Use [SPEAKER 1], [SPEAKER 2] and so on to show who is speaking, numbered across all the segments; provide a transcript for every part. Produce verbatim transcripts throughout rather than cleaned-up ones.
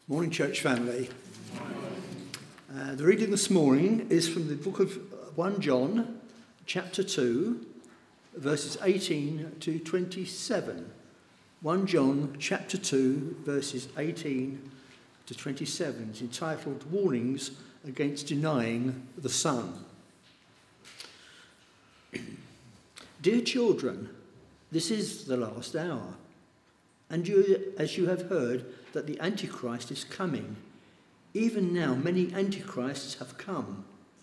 [SPEAKER 1] Morning, church family. Uh, the reading this morning is from the book of First John, chapter two, verses eighteen to twenty-seven. First John, chapter two, verses eighteen to twenty-seven. It's entitled Warnings Against Denying the Son. Dear children, this is the last hour, and you, as you have heard, that the Antichrist is coming. Even now, many Antichrists have come.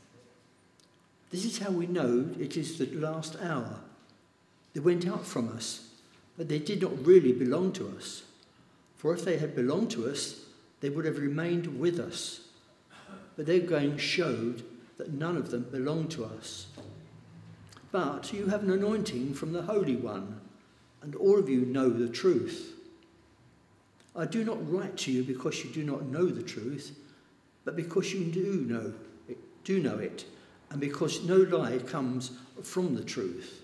[SPEAKER 1] This is how we know it is the last hour. They went out from us, but they did not really belong to us. For if they had belonged to us, they would have remained with us. But their going showed that none of them belonged to us. But you have an anointing from the Holy One, and all of you know the truth. I do not write to you because you do not know the truth, but because you do know it, do know it, and because no lie comes from the truth.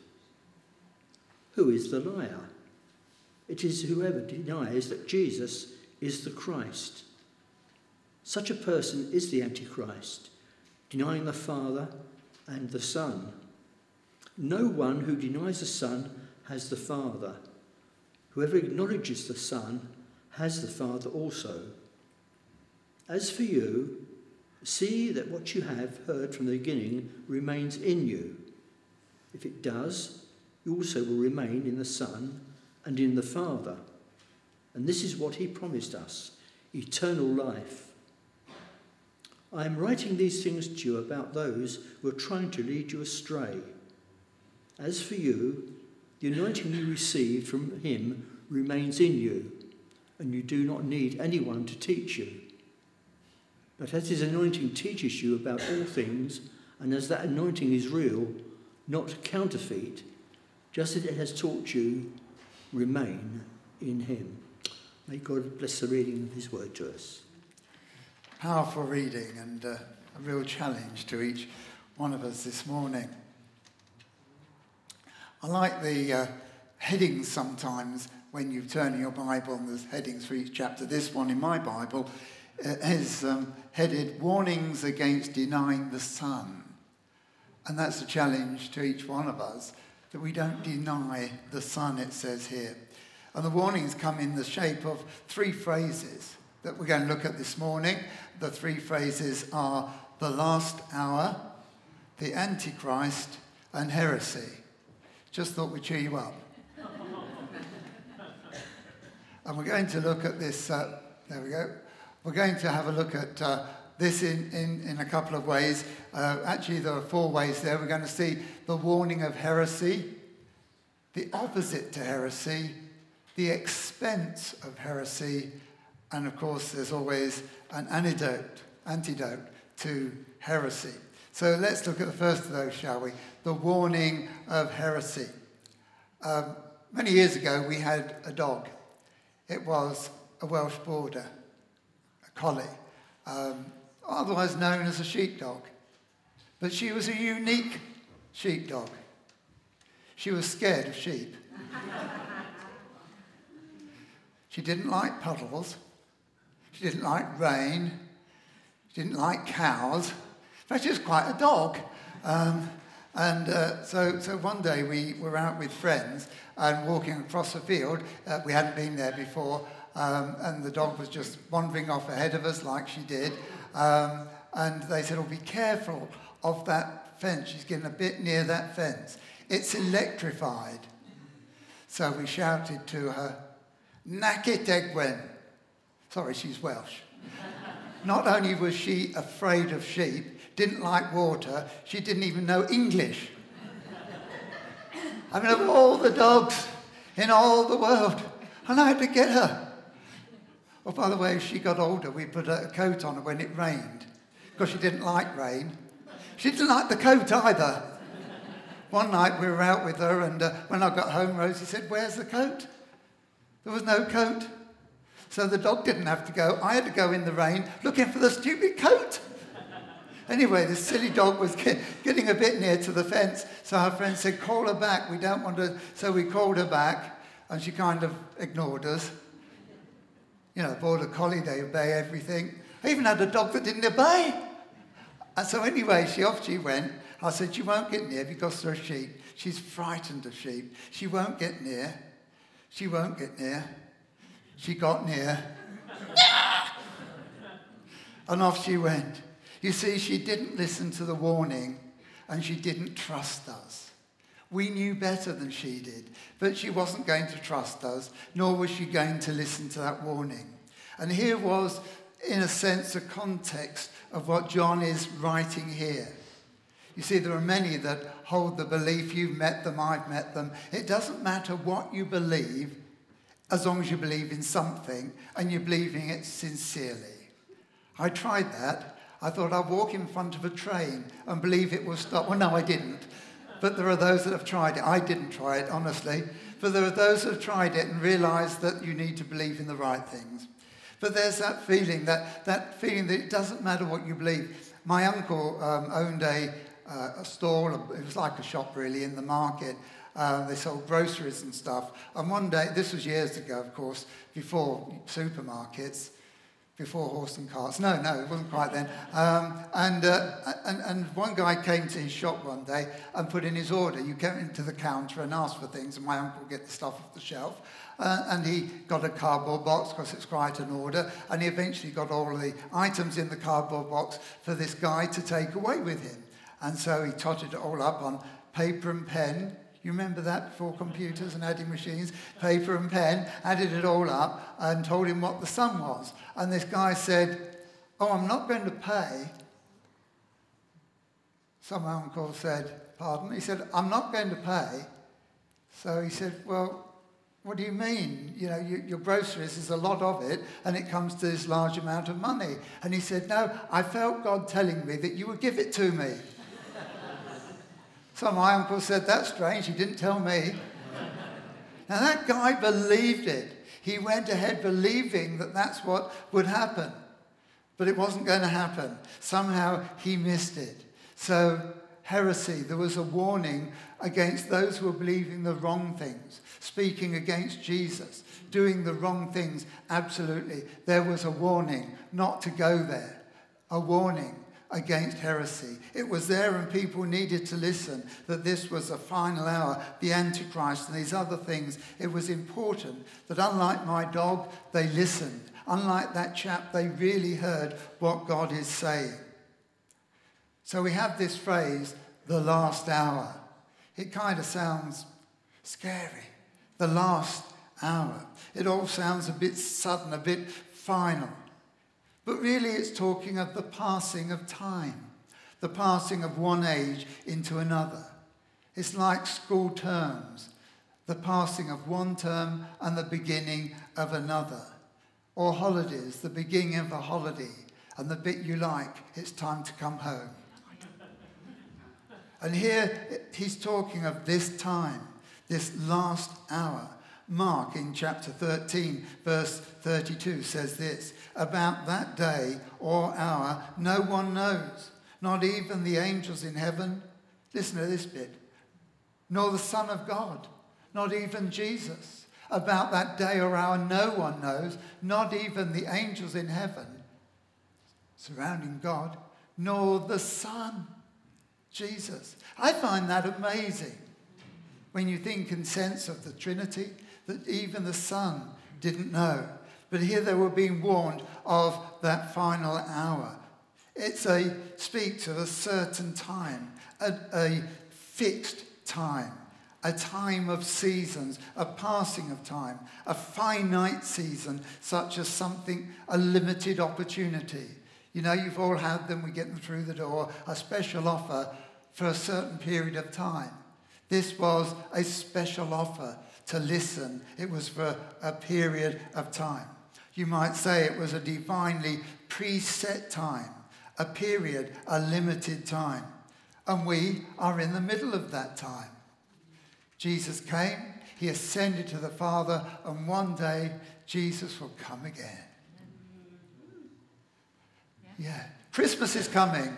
[SPEAKER 1] Who is the liar? It is whoever denies that Jesus is the Christ. Such a person is the Antichrist, denying the Father and the Son. No one who denies the Son has the Father. Whoever acknowledges the Son has the Father also. As for you, see that what you have heard from the beginning remains in you. If it does, you also will remain in the Son and in the Father. And this is what he promised us, eternal life. I am writing these things to you about those who are trying to lead you astray. As for you, the anointing you received from him remains in you, and you do not need anyone to teach you. But as his anointing teaches you about all things, and as that anointing is real, not counterfeit, just as it has taught you, remain in him. May God bless the reading of his word to us.
[SPEAKER 2] Powerful reading and uh, a real challenge to each one of us this morning. I like the uh, headings sometimes when you turn in your Bible and there's headings for each chapter. This one in my Bible is um, headed Warnings Against Denying the Son. And that's a challenge to each one of us, that we don't deny the Son, it says here. And the warnings come in the shape of three phrases that we're going to look at this morning. The three phrases are the last hour, the Antichrist, and heresy. Just thought we'd cheer you up. And we're going to look at this, uh, there we go. We're going to have a look at uh, this in, in, in a couple of ways. Uh, actually, there are four ways there. We're going to see the warning of heresy, the opposite to heresy, the expense of heresy, and of course, there's always an antidote, antidote to heresy. So let's look at the first of those, shall we? The warning of heresy. Um, many years ago, we had a dog. It was a Welsh border, a collie, um, otherwise known as a sheepdog. But she was a unique sheepdog. She was scared of sheep. She didn't like puddles. She didn't like rain. She didn't like cows. In fact, she was quite a dog. Um, and uh, so, so one day we were out with friends and walking across a field. Uh, we hadn't been there before, um, and the dog was just wandering off ahead of us like she did. Um, and they said, oh, be careful of that fence. She's getting a bit near that fence. It's electrified. So we shouted to her, "Nac it, Egwen." Sorry, she's Welsh. Not only was she afraid of sheep, didn't like water, she didn't even know English. I mean, of all the dogs in all the world, and I had to get her. Well, by the way, as she got older, we put a coat on her when it rained, because she didn't like rain. She didn't like the coat either. One night we were out with her, and uh, when I got home, Rosie said, "Where's the coat?" There was no coat. So the dog didn't have to go. I had to go in the rain looking for the stupid coat. Anyway, this silly dog was get, getting a bit near to the fence, so our friend said, "Call her back, we don't want to..." So we called her back, and she kind of ignored us. You know, border collie, they obey everything. I even had a dog that didn't obey. And so anyway, she off she went. I said, she won't get near because they're sheep. She's frightened of sheep. She won't get near. She won't get near. She got near. And off she went. You see, she didn't listen to the warning and she didn't trust us. We knew better than she did, but she wasn't going to trust us, nor was she going to listen to that warning. And here was, in a sense, the context of what John is writing here. You see, there are many that hold the belief, you've met them, I've met them. It doesn't matter what you believe, as long as you believe in something and you're believing it sincerely. I tried that. I thought I'd walk in front of a train and believe it will stop. Well, no, I didn't. But there are those that have tried it. I didn't try it, honestly. But there are those that have tried it and realised that you need to believe in the right things. But there's that feeling, that, that feeling that it doesn't matter what you believe. My uncle um, owned a, uh, a stall, it was like a shop really, in the market. Uh, they sold groceries and stuff. And one day, this was years ago, of course, before supermarkets, before horse and carts. No, no, it wasn't quite then. Um, and, uh, and and one guy came to his shop one day and put in his order. You came into the counter and asked for things, and my uncle would get the stuff off the shelf. Uh, and he got a cardboard box because it's quite an order. And he eventually got all of the items in the cardboard box for this guy to take away with him. And so he totted it all up on paper and pen. You remember that before computers and adding machines? Paper and pen, added it all up and told him what the sum was. And this guy said, oh, I'm not going to pay. So my uncle said, pardon? He said, I'm not going to pay. So he said, well, what do you mean? You know, you, your groceries, there's a lot of it, and it comes to this large amount of money. And he said, no, I felt God telling me that you would give it to me. So my uncle said, that's strange, he didn't tell me. Now that guy believed it. He went ahead believing that that's what would happen. But it wasn't going to happen. Somehow he missed it. So heresy, there was a warning against those who were believing the wrong things, speaking against Jesus, doing the wrong things. Absolutely. There was a warning not to go there. A warning against heresy. It was there and people needed to listen, that this was a final hour, the Antichrist and these other things. It was important that unlike my dog, they listened. Unlike that chap, they really heard what God is saying. So we have this phrase, the last hour. It kind of sounds scary. The last hour. It all sounds a bit sudden, a bit final. But really it's talking of the passing of time, the passing of one age into another. It's like school terms, the passing of one term and the beginning of another. Or holidays, the beginning of a holiday, and the bit you like, it's time to come home. And here he's talking of this time, this last hour. Mark in chapter thirteen, verse thirty-two says this, about that day or hour no one knows, not even the angels in heaven. Listen to this bit. Nor the Son of God, not even Jesus. About that day or hour no one knows, not even the angels in heaven surrounding God, nor the Son, Jesus. I find that amazing when you think and sense of the Trinity, that even the Son didn't know. But here they were being warned of that final hour. It's a speaks of a certain time, a, a fixed time, a time of seasons, a passing of time, a finite season, such as something, a limited opportunity. You know, you've all had them, we get them through the door, a special offer for a certain period of time. This was a special offer to listen. It was for a period of time. You might say it was a divinely preset time, a period, a limited time. And we are in the middle of that time. Jesus came, he ascended to the Father, and one day Jesus will come again. Yeah. Christmas is coming.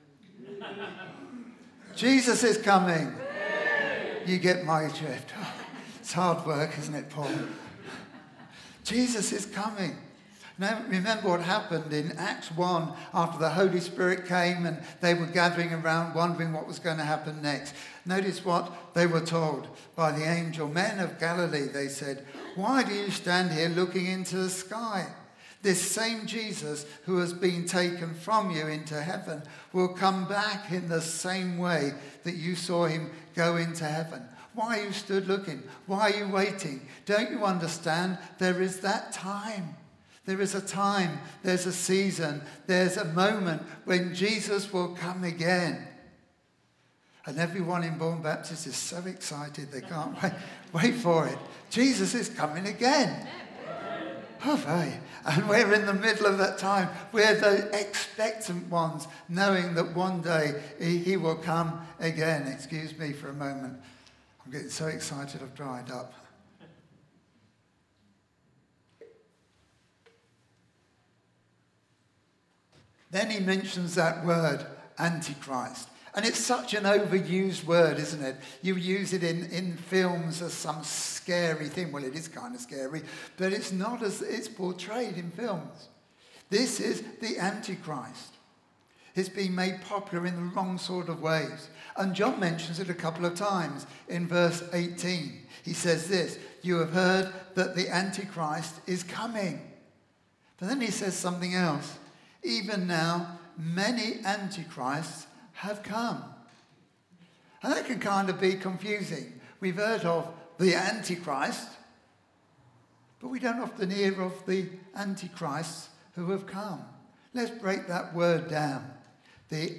[SPEAKER 2] Jesus is coming. You get my drift. It's hard work, isn't it, Paul? Jesus is coming. Now, remember what happened in Acts one after the Holy Spirit came and they were gathering around wondering what was going to happen next. Notice what they were told by the angel. Men of Galilee, they said, why do you stand here looking into the sky? This same Jesus who has been taken from you into heaven will come back in the same way that you saw him go into heaven. Why are you stood looking? Why are you waiting? Don't you understand? There is that time. There is a time, there's a season, there's a moment when Jesus will come again. And everyone in Bourne Baptist is so excited they can't wait, wait for it. Jesus is coming again. Oh, right. And we're in the middle of that time. We're the expectant ones, knowing that one day he, he will come again. Excuse me for a moment. I'm getting so excited I've dried up. Then he mentions that word, Antichrist. And it's such an overused word, isn't it? You use it in, in films as some scary thing. Well, it is kind of scary, but it's not as it's portrayed in films. This is the Antichrist. It's been made popular in the wrong sort of ways. And John mentions it a couple of times in verse eighteen. He says this, you have heard that the Antichrist is coming. But then he says something else. Even now, many antichrists have come. And that can kind of be confusing. We've heard of the Antichrist, but we don't often hear of the antichrists who have come. Let's break that word down. The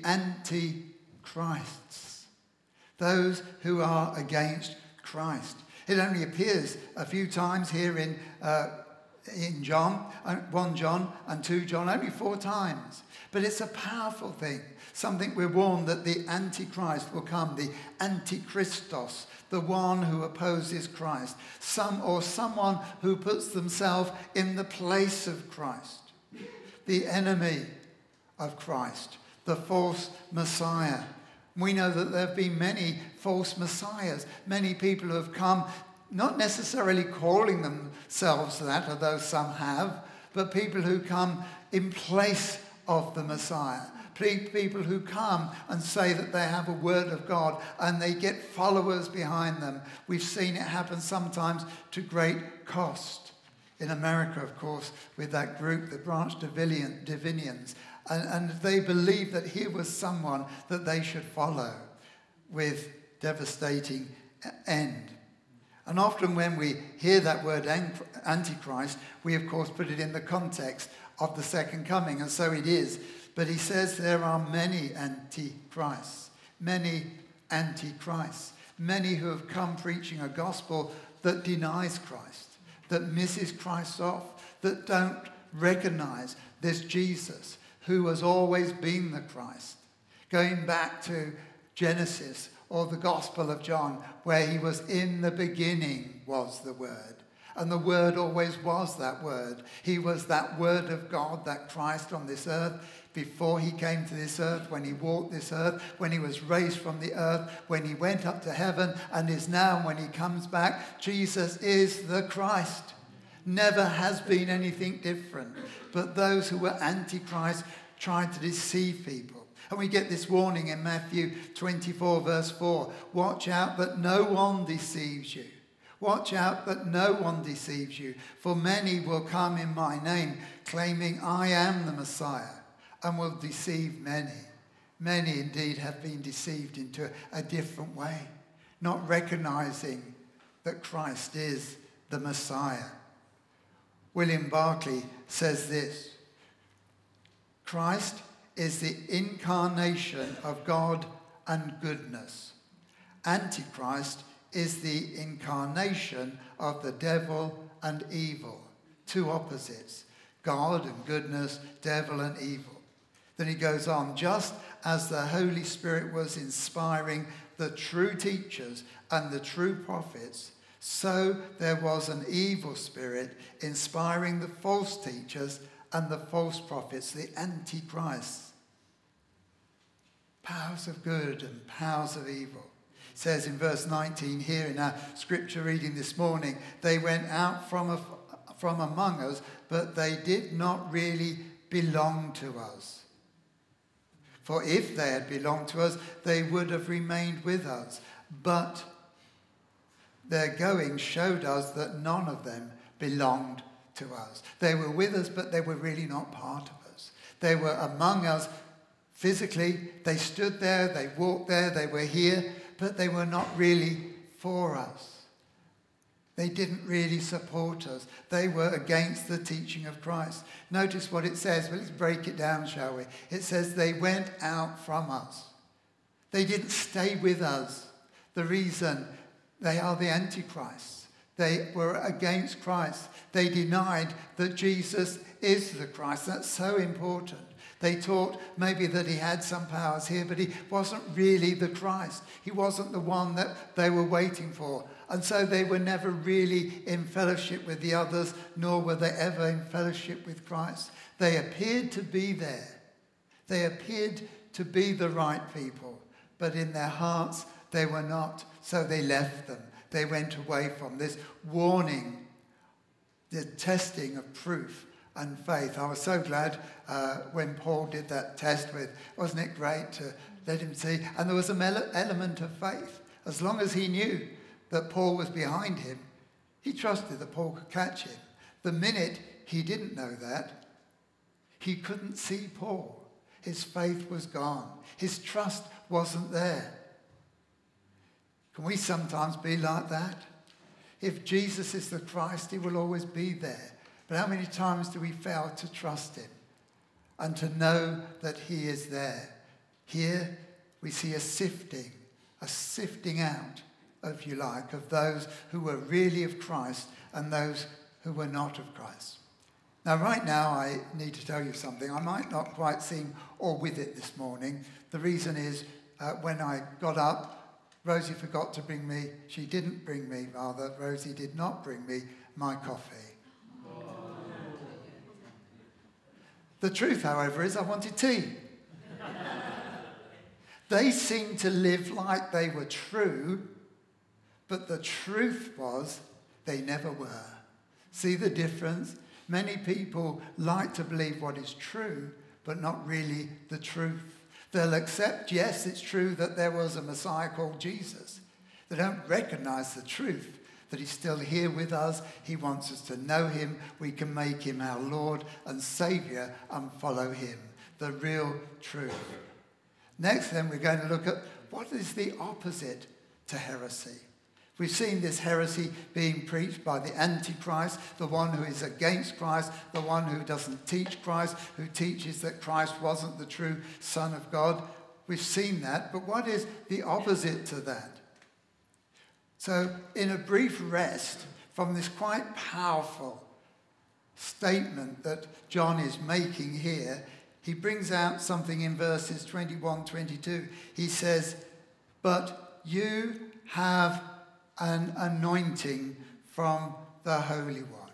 [SPEAKER 2] antichrists. Those who are against Christ. It only appears a few times here in uh, in John, First John and Second John, only four times. But it's a powerful thing. Something we're warned that the Antichrist will come, the Antichristos, the one who opposes Christ. Some or someone who puts themselves in the place of Christ. The enemy of Christ, the false Messiah. We know that there have been many false messiahs, many people who have come not necessarily calling themselves that, although some have, but people who come in place of the Messiah. People who come and say that they have a word of God and they get followers behind them. We've seen it happen sometimes to great cost. In America, of course, with that group, the Branch Davidians. And, and they believed that here was someone that they should follow with devastating end. And often when we hear that word Antichrist, we of course put it in the context of the second coming, and so it is. But he says there are many Antichrists, many Antichrists, many who have come preaching a gospel that denies Christ, that misses Christ off, that don't recognize this Jesus who has always been the Christ. Going back to Genesis, or the Gospel of John, where he was in the beginning was the Word. And the Word always was that Word. He was that Word of God, that Christ on this earth, before he came to this earth, when he walked this earth, when he was raised from the earth, when he went up to heaven, and is now when he comes back. Jesus is the Christ. Never has been anything different. But those who were antichrist tried to deceive people. And we get this warning in Matthew twenty-four, verse four. Watch out that no one deceives you. Watch out that no one deceives you. For many will come in my name, claiming I am the Messiah, and will deceive many. Many indeed have been deceived into a different way, not recognizing that Christ is the Messiah. William Barclay says this. Christ is the incarnation of God and goodness. Antichrist is the incarnation of the devil and evil. Two opposites. God and goodness, devil and evil. Then he goes on, just as the Holy Spirit was inspiring the true teachers and the true prophets, so there was an evil spirit inspiring the false teachers and the false prophets, the antichrists. Powers of good and powers of evil. It says in verse nineteen here in our scripture reading this morning, they went out from, a, from among us, but they did not really belong to us. For if they had belonged to us, they would have remained with us. But their going showed us that none of them belonged to us. They were with us, but they were really not part of us. They were among us physically. They stood there, they walked there, they were here, but they were not really for us. They didn't really support us. They were against the teaching of Christ. Notice what it says. Well, let's break it down, shall we? It says they went out from us. They didn't stay with us. The reason, they are the Antichrists. They were against Christ. They denied that Jesus is the Christ. That's so important. They taught maybe that he had some powers here, but he wasn't really the Christ. He wasn't the one that they were waiting for. And so they were never really in fellowship with the others, nor were they ever in fellowship with Christ. They appeared to be there. They appeared to be the right people, but in their hearts they were not. So they left them. They went away from this warning, the testing of proof and faith. I was so glad uh, when Paul did that test with, wasn't it great to let him see? And there was an element of faith. As long as he knew that Paul was behind him, he trusted that Paul could catch him. The minute he didn't know that, he couldn't see Paul. His faith was gone. His trust wasn't there. Can we sometimes be like that? If Jesus is the Christ, he will always be there. But how many times do we fail to trust him and to know that he is there? Here we see a sifting, a sifting out, if you like, of those who were really of Christ and those who were not of Christ. Now, right now, I need to tell you something. I might not quite seem all with it this morning. The reason is uh, when I got up, Rosie forgot to bring me, she didn't bring me, rather, Rosie did not bring me my coffee. The truth, however, is I wanted tea. They seemed to live like they were true, but the truth was they never were. See the difference? Many people like to believe what is true, but not really the truth. They'll accept, yes, it's true that there was a Messiah called Jesus. They don't recognize the truth, that he's still here with us. He wants us to know him. We can make him our Lord and Saviour and follow him. The real truth. Next, then, we're going to look at what is the opposite to heresy. We've seen this heresy being preached by the Antichrist, the one who is against Christ, the one who doesn't teach Christ, who teaches that Christ wasn't the true Son of God. We've seen that, but what is the opposite to that? So, in a brief rest from this quite powerful statement that John is making here, he brings out something in verses twenty-one, twenty-two. He says, "But you have an anointing from the Holy One."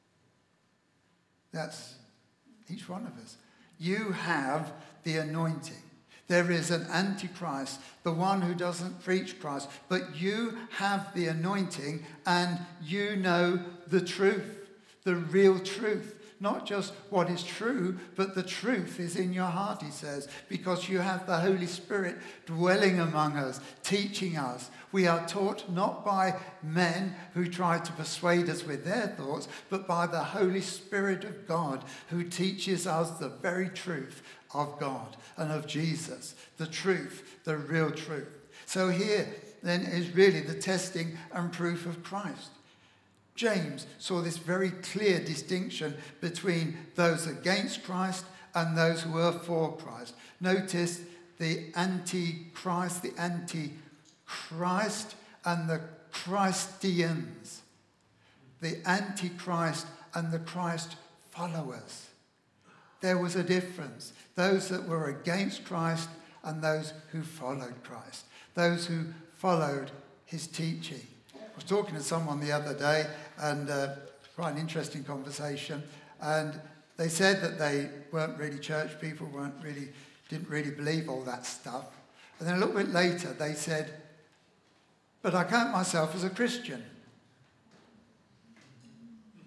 [SPEAKER 2] That's each one of us. You have the anointing. There is an Antichrist, the one who doesn't preach Christ, but you have the anointing and you know the truth, the real truth. Not just what is true, but the truth is in your heart, he says, because you have the Holy Spirit dwelling among us, teaching us. We are taught not by men who try to persuade us with their thoughts, but by the Holy Spirit of God who teaches us the very truth of God and of Jesus, the truth, the real truth. So here then is really the testing and proof of Christ. James saw this very clear distinction between those against Christ and those who were for Christ. Notice the anti-Christ, the anti-Christ, and the Christians. The anti-Christ and the Christ followers. There was a difference. Those that were against Christ and those who followed Christ. Those who followed his teaching. I was talking to someone the other day, and uh, quite an interesting conversation, and they said that they weren't really church people, weren't really, didn't really believe all that stuff. And then a little bit later they said, "But I count myself as a Christian."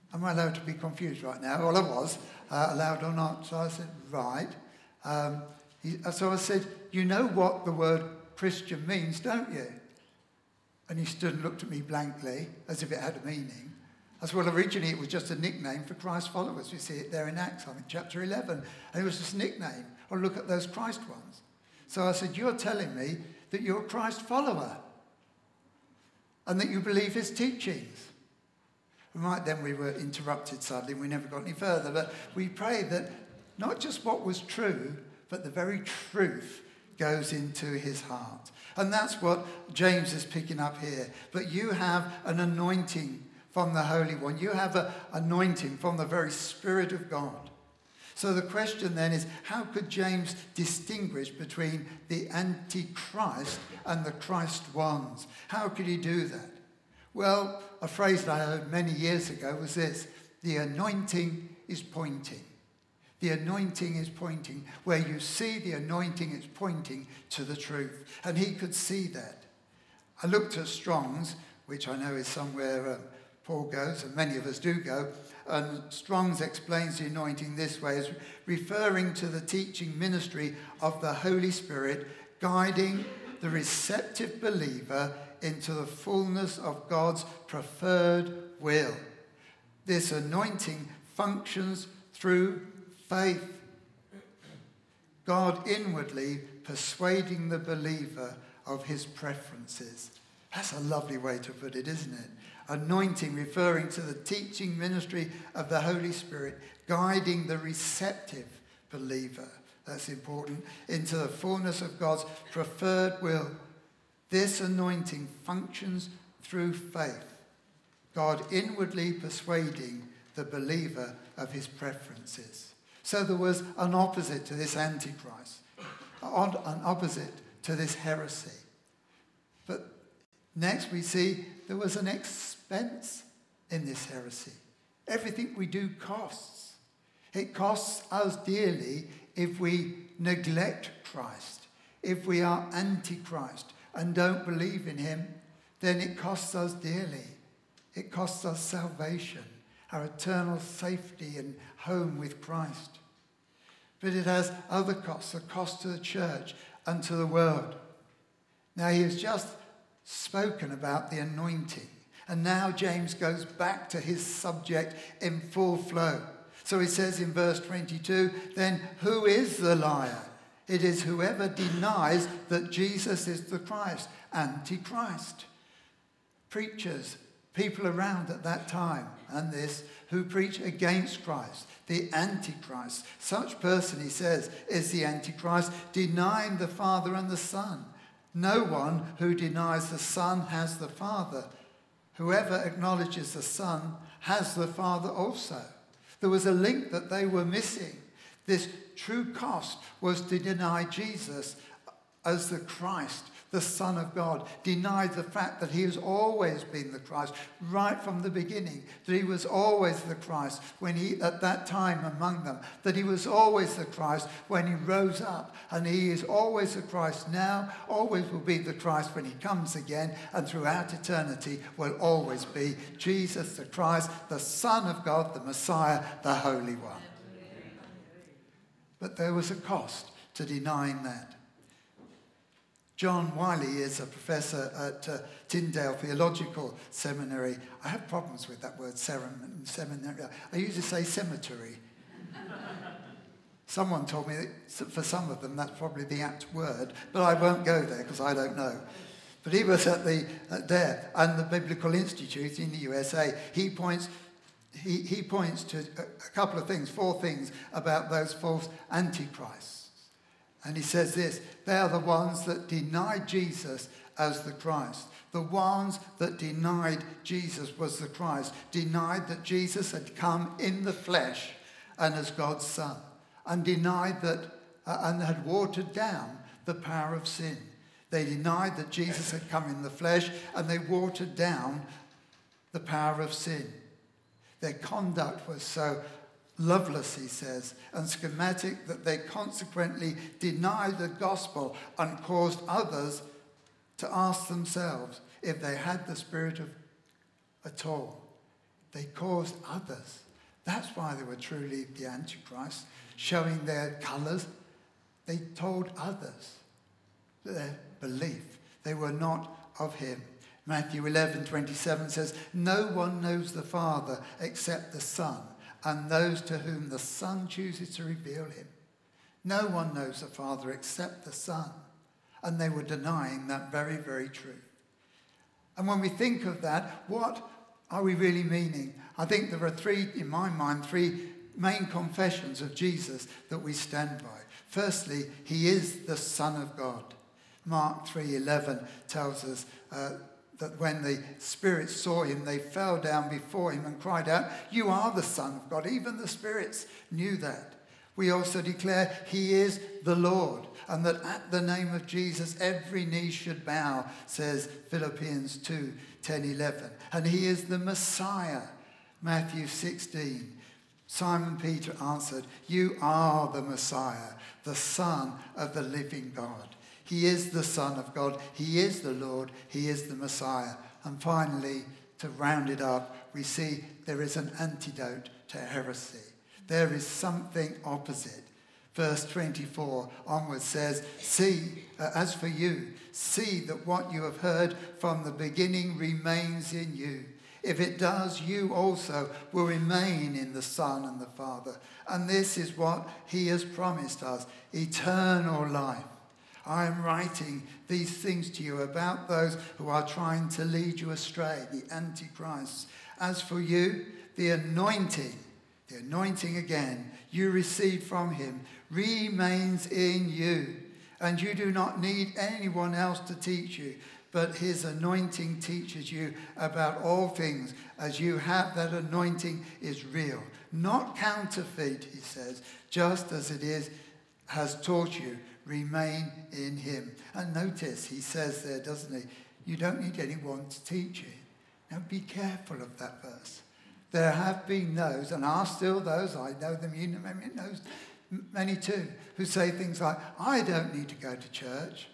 [SPEAKER 2] Am I allowed to be confused right now? Well, I was, uh, allowed or not. So I said, right. Um, he, so I said, you know what the word Christian means, don't you? And he stood and looked at me blankly, as if it had a meaning. I said, well, originally it was just a nickname for Christ followers. We see it there in Acts, I think, chapter eleven. And it was just a nickname. Or look at those Christ ones. So I said, you're telling me that you're a Christ follower and that you believe his teachings. And right then we were interrupted suddenly. We never got any further. But we prayed that not just what was true, but the very truth goes into his heart. And that's what James is picking up here. But you have an anointing from the Holy One. You have an anointing from the very Spirit of God. So the question then is, how could James distinguish between the Antichrist and the Christ ones? How could he do that? Well, a phrase that I heard many years ago was this: the anointing is pointing. The anointing is pointing. Where you see the anointing, it's pointing to the truth. And he could see that. I looked at Strong's, which I know is somewhere uh, Paul goes, and many of us do go. And Strong's explains the anointing this way, as referring to the teaching ministry of the Holy Spirit, guiding the receptive believer into the fullness of God's preferred will. This anointing functions through faith. God inwardly persuading the believer of his preferences. That's a lovely way to put it, isn't it? Anointing referring to the teaching ministry of the Holy Spirit, guiding the receptive believer, that's important, into the fullness of God's preferred will. This anointing functions through faith, God inwardly persuading the believer of his preferences. So there was an opposite to this Antichrist, an opposite to this heresy. But next we see there was an expense in this heresy. Everything we do costs. It costs us dearly if we neglect Christ, if we are anti-Christ and don't believe in him, then it costs us dearly. It costs us salvation, our eternal safety and home with Christ. But it has other costs, a cost to the church and to the world. Now he has just spoken about the anointing, and now James goes back to his subject in full flow. So he says in verse twenty-two, then who is the liar? It is whoever denies that Jesus is the Christ, Antichrist. Preachers, people around at that time and this, who preach against Christ, the Antichrist. Such person, he says, is the Antichrist, denying the Father and the Son. No one who denies the Son has the Father. Whoever acknowledges the Son has the Father also. There was a link that they were missing. This true cost was to deny Jesus as the Christ, the Son of God. Denied the fact that he has always been the Christ, right from the beginning. That he was always the Christ when he, at that time among them. That he was always the Christ when he rose up. And he is always the Christ now, always will be the Christ when he comes again. And throughout eternity will always be Jesus the Christ, the Son of God, the Messiah, the Holy One. But there was a cost to denying that. John Wiley is a professor at uh, Tyndale Theological Seminary. I have problems with that word, seminary. I usually say cemetery. Someone told me that for some of them that's probably the apt word, but I won't go there because I don't know. But he was at the at there, and the Biblical Institute in the U S A. He points he, he points to a, a couple of things, four things about those false antichrists. And he says this: they are the ones that denied Jesus as the Christ. The ones that denied Jesus was the Christ, denied that Jesus had come in the flesh and as God's Son, and denied that, uh, and had watered down the power of sin. They denied that Jesus had come in the flesh, and they watered down the power of sin. Their conduct was so loveless, he says, and schematic that they consequently denied the gospel and caused others to ask themselves if they had the Spirit of at all. They caused others. That's why they were truly the Antichrist, showing their colours. They told others their belief. They were not of him. Matthew eleven twenty-seven says, no one knows the Father except the Son, and those to whom the Son chooses to reveal him. No one knows the Father except the Son. And they were denying that very, very truth. And when we think of that, what are we really meaning? I think there are three, in my mind, three main confessions of Jesus that we stand by. Firstly, he is the Son of God. Mark three eleven tells us uh, that when the spirits saw him, they fell down before him and cried out, you are the Son of God. Even the spirits knew that. We also declare he is the Lord, and that at the name of Jesus every knee should bow, says Philippians two ten eleven. And he is the Messiah. Matthew sixteen. Simon Peter answered, you are the Messiah, the Son of the living God. He is the Son of God. He is the Lord. He is the Messiah. And finally, to round it up, we see there is an antidote to heresy. There is something opposite. Verse twenty-four onwards says, see, uh, as for you, see that what you have heard from the beginning remains in you. If it does, you also will remain in the Son and the Father. And this is what he has promised us, eternal life. I am writing these things to you about those who are trying to lead you astray, the Antichrists. As for you, the anointing, the anointing again, you received from him, remains in you. And you do not need anyone else to teach you, but his anointing teaches you about all things, as you have that anointing is real, not counterfeit, he says, just as it is, has taught you, remain in him. And notice, he says there, doesn't he, you don't need anyone to teach you. Now be careful of that verse. There have been those, and are still those, I know them, you know those, many too, who say things like, I don't need to go to church.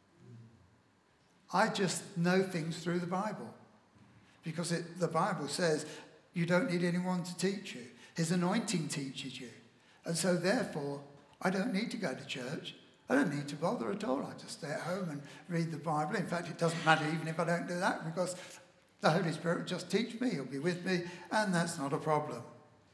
[SPEAKER 2] I just know things through the Bible. Because it, the Bible says you don't need anyone to teach you. His anointing teaches you. And so therefore, I don't need to go to church. I don't need to bother at all. I just stay at home and read the Bible. In fact, it doesn't matter even if I don't do that, because the Holy Spirit will just teach me. He'll be with me, and that's not a problem.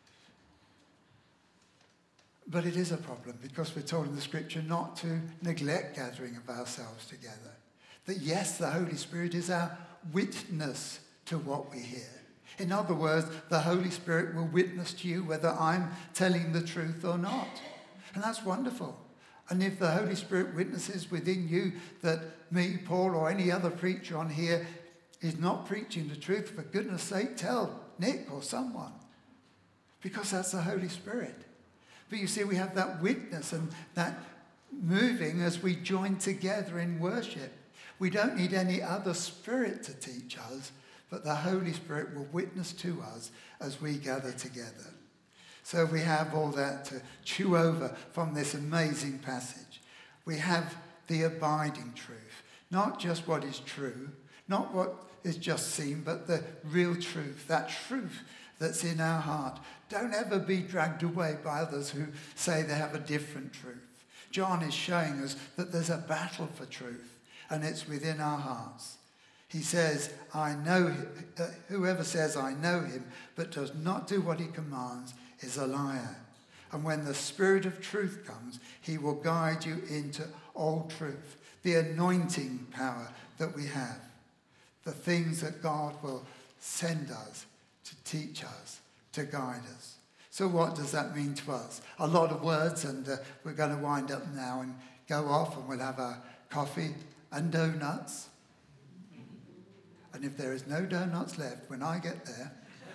[SPEAKER 2] But it is a problem, because we're told in the Scripture not to neglect gathering of ourselves together. That yes, the Holy Spirit is our witness to what we hear. In other words, the Holy Spirit will witness to you whether I'm telling the truth or not. And that's wonderful. And if the Holy Spirit witnesses within you that me, Paul, or any other preacher on here is not preaching the truth, for goodness sake, tell Nick or someone. Because that's the Holy Spirit. But you see, we have that witness and that moving as we join together in worship. We don't need any other spirit to teach us, but the Holy Spirit will witness to us as we gather together. So we have all that to chew over from this amazing passage. We have the abiding truth, not just what is true, not what is just seen, but the real truth, that truth that's in our heart. Don't ever be dragged away by others who say they have a different truth. John is showing us that there's a battle for truth, and it's within our hearts. He says, I know him. Uh, whoever says I know him, but does not do what he commands, is a liar. And when the Spirit of truth comes, he will guide you into all truth. The anointing power that we have. The things that God will send us to teach us, to guide us. So what does that mean to us? A lot of words, and uh, we're going to wind up now and go off, and we'll have our coffee and donuts. And if there is no donuts left when I get there,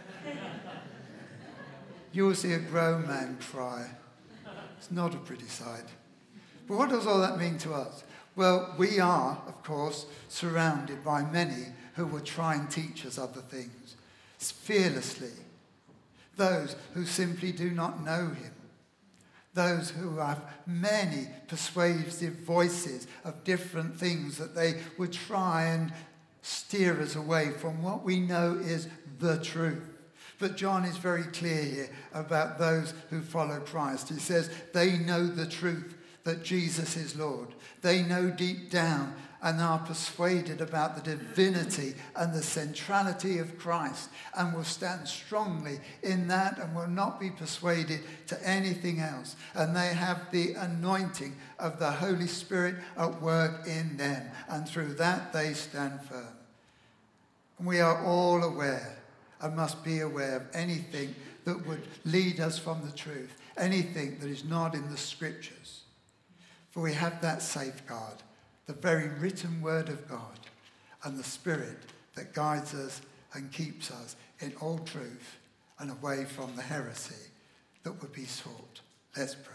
[SPEAKER 2] you will see a grown man cry. It's not a pretty sight. But what does all that mean to us? Well, we are, of course, surrounded by many who will try and teach us other things, fearlessly. Those who simply do not know him. Those who have many persuasive voices of different things that they would try and steer us away from what we know is the truth. But John is very clear here about those who follow Christ. He says they know the truth that Jesus is Lord. They know deep down and are persuaded about the divinity and the centrality of Christ, and will stand strongly in that and will not be persuaded to anything else. And they have the anointing of the Holy Spirit at work in them, and through that they stand firm. And we are all aware and must be aware of anything that would lead us from the truth, anything that is not in the Scriptures. For we have that safeguard, the very written word of God, and the Spirit that guides us and keeps us in all truth and away from the heresy that would be sought. Let's pray.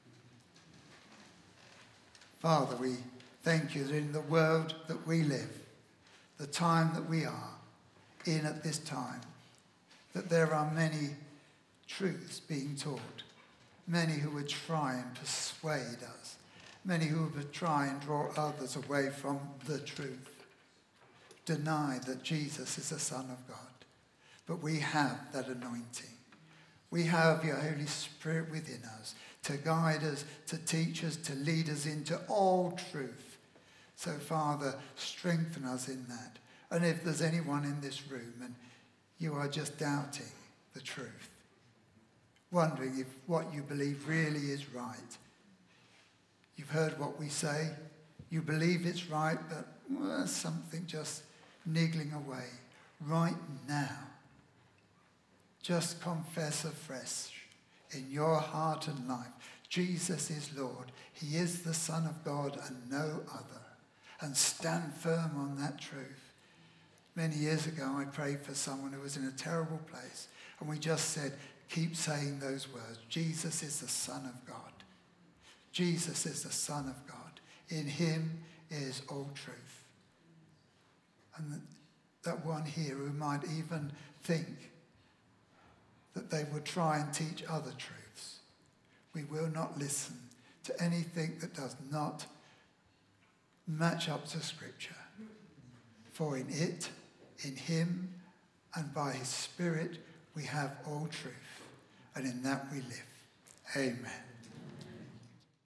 [SPEAKER 2] Father, we thank you that in the world that we live, the time that we are in at this time, that there are many truths being taught, many who would try and persuade us, many who would try and draw others away from the truth, deny that Jesus is the Son of God. But we have that anointing. We have your Holy Spirit within us to guide us, to teach us, to lead us into all truth. So, Father, strengthen us in that. And if there's anyone in this room and you are just doubting the truth, wondering if what you believe really is right, you've heard what we say, you believe it's right, but well, there's something just niggling away. Right now, just confess afresh in your heart and life, Jesus is Lord. He is the Son of God and no other. And stand firm on that truth. Many years ago, I prayed for someone who was in a terrible place, and we just said, keep saying those words. Jesus is the Son of God. Jesus is the Son of God. In him is all truth. And that one here who might even think that they would try and teach other truths, we will not listen to anything that does not match up to Scripture. For in it, in him, and by his Spirit, we have all truth. And in that we live. Amen.